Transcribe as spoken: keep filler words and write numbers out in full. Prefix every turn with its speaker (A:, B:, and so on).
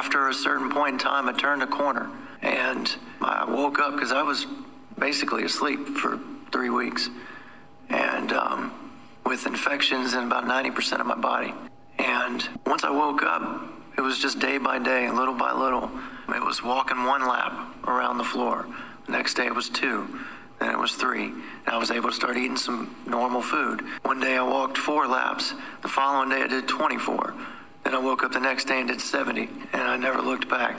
A: after a certain point in time, I turned a corner and I woke up because I was basically asleep for three weeks and um, with infections in about ninety percent of my body. And once I woke up, it was just day by day, little by little. It was walking one lap around the floor. The next day it was two. Then it was three. And I was able to start eating some normal food. One day I walked four laps. The following day I did twenty-four. Then I woke up the next day and did seventy. And I never looked back.